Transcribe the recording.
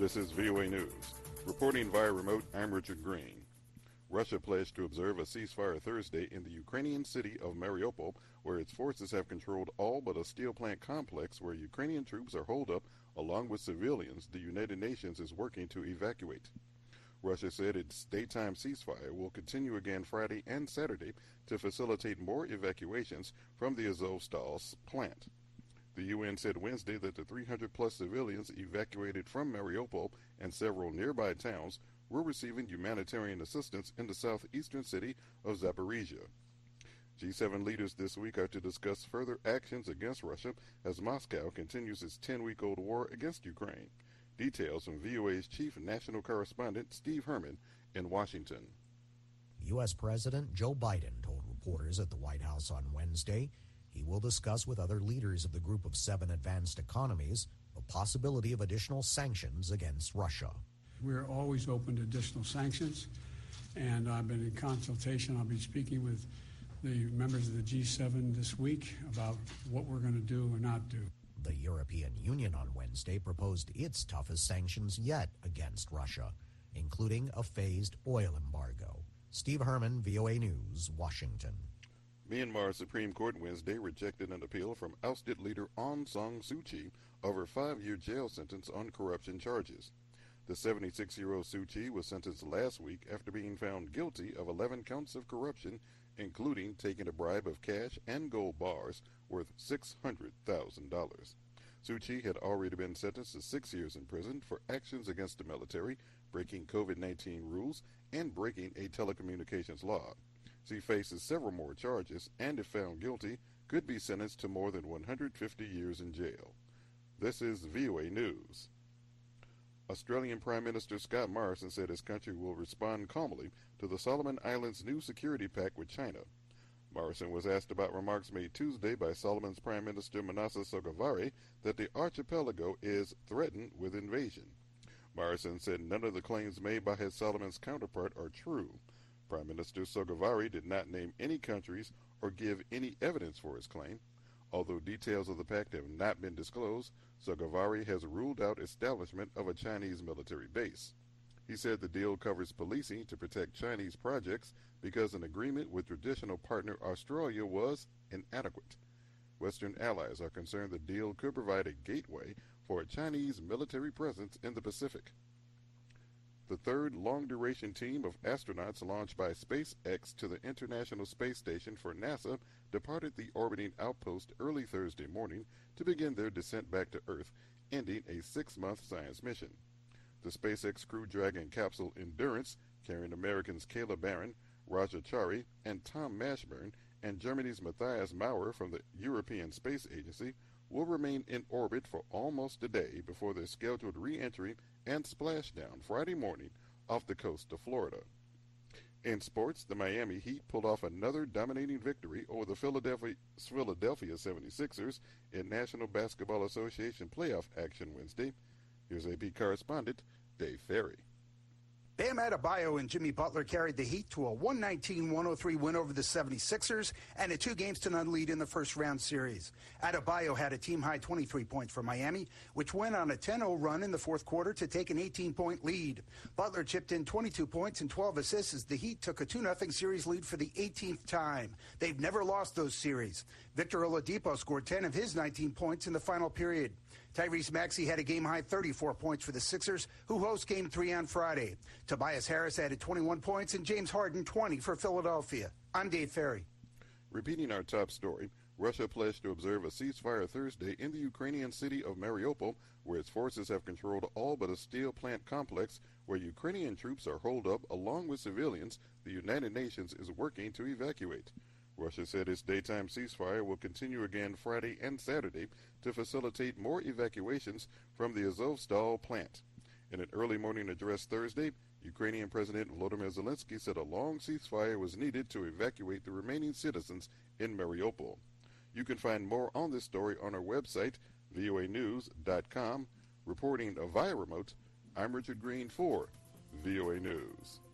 This is VOA News. Reporting via remote, I'm Richard Green. Russia pledged to observe a ceasefire Thursday in the Ukrainian city of Mariupol, where its forces have controlled all but a steel plant complex where Ukrainian troops are holed up along with civilians the United Nations is working to evacuate. Russia said its daytime ceasefire will continue again Friday and Saturday to facilitate more evacuations from the Azovstal plant. The UN said Wednesday that the 300-plus civilians evacuated from Mariupol and several nearby towns were receiving humanitarian assistance in the southeastern city of Zaporizhia. G7 leaders this week are to discuss further actions against Russia as Moscow continues its 10-week-old war against Ukraine. Details from VOA's chief national correspondent, Steve Herman, in Washington. U.S. President Joe Biden told reporters at the White House on Wednesday he will discuss with other leaders of the Group of 7 advanced economies the possibility of additional sanctions against Russia. We're always open to additional sanctions, and I've been in consultation. I'll be speaking with the members of the G7 this week about what we're going to do or not do. The European Union on Wednesday proposed its toughest sanctions yet against Russia, including a phased oil embargo. Steve Herman, VOA News, Washington. Myanmar Supreme Court Wednesday rejected an appeal from ousted leader Aung San Suu Kyi of her 5-year jail sentence on corruption charges. The 76-year-old Suu Kyi was sentenced last week after being found guilty of 11 counts of corruption, including taking a bribe of cash and gold bars worth $600,000. Suu Kyi had already been sentenced to 6 years in prison for actions against the military, breaking COVID-19 rules, and breaking a telecommunications law. She faces several more charges and, if found guilty, could be sentenced to more than 150 years in jail. This is VOA News. Australian Prime Minister Scott Morrison said his country will respond calmly to the Solomon Islands' new security pact with China. Morrison was asked about remarks made Tuesday by Solomon's Prime Minister Manasseh Sogavare that the archipelago is threatened with invasion. Morrison said none of the claims made by his Solomon's counterpart are true. Prime Minister Sogavare did not name any countries or give any evidence for his claim. Although details of the pact have not been disclosed, Sogavare has ruled out establishment of a Chinese military base. He said the deal covers policing to protect Chinese projects because an agreement with traditional partner Australia was inadequate. Western allies are concerned the deal could provide a gateway for a Chinese military presence in the Pacific. The third long-duration team of astronauts launched by SpaceX to the International Space Station for NASA departed the orbiting outpost early Thursday morning to begin their descent back to Earth, ending a 6-month science mission. The SpaceX Crew Dragon capsule Endurance, carrying Americans Kayla Barron, Raja Chari, and Tom Mashburn, and Germany's Matthias Maurer from the European Space Agency, will remain in orbit for almost a day before their scheduled re-entry and splashdown Friday morning off the coast of Florida. In sports, the Miami Heat pulled off another dominating victory over the Philadelphia 76ers in National Basketball Association playoff action Wednesday. Here's AP correspondent Dave Ferry. Bam Adebayo and Jimmy Butler carried the Heat to a 119-103 win over the 76ers and a 2-0 lead in the first-round series. Adebayo had a team-high 23 points for Miami, which went on a 10-0 run in the fourth quarter to take an 18-point lead. Butler chipped in 22 points and 12 assists as the Heat took a 2-0 series lead for the 18th time. They've never lost those series. Victor Oladipo scored 10 of his 19 points in the final period. Tyrese Maxey had a game-high 34 points for the Sixers, who host Game 3 on Friday. Tobias Harris added 21 points and James Harden 20 for Philadelphia. I'm Dave Ferry. Repeating our top story, Russia pledged to observe a ceasefire Thursday in the Ukrainian city of Mariupol, where its forces have controlled all but a steel plant complex where Ukrainian troops are holed up along with civilians the United Nations is working to evacuate. Russia said its daytime ceasefire will continue again Friday and Saturday to facilitate more evacuations from the Azovstal plant. In an early morning address Thursday, Ukrainian President Volodymyr Zelensky said a long ceasefire was needed to evacuate the remaining citizens in Mariupol. You can find more on this story on our website, voanews.com. Reporting via remote, I'm Richard Green for VOA News.